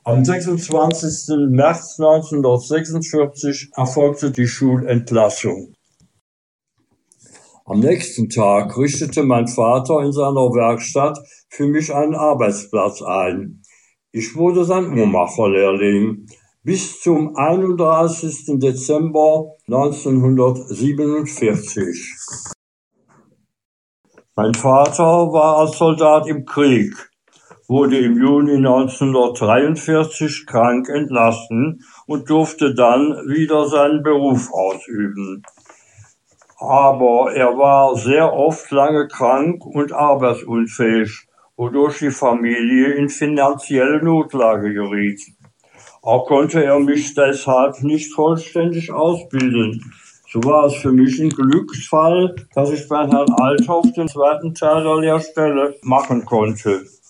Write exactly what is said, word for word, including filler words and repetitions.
Am sechsundzwanzigsten März neunzehnhundertsechsundvierzig erfolgte die Schulentlassung. Am nächsten Tag richtete mein Vater in seiner Werkstatt für mich einen Arbeitsplatz ein. Ich wurde sein Uhrmacherlehrling bis zum einunddreißigsten Dezember neunzehnhundertsiebenundvierzig. Mein Vater war als Soldat im Krieg, wurde im Juni neunzehnhundertdreiundvierzig krank entlassen und durfte dann wieder seinen Beruf ausüben. Aber er war sehr oft lange krank und arbeitsunfähig, wodurch die Familie in finanzielle Notlage geriet. Auch konnte er mich deshalb nicht vollständig ausbilden. So war es für mich ein Glücksfall, dass ich bei Herrn Althoff den zweiten Teil der Lehrstelle machen konnte.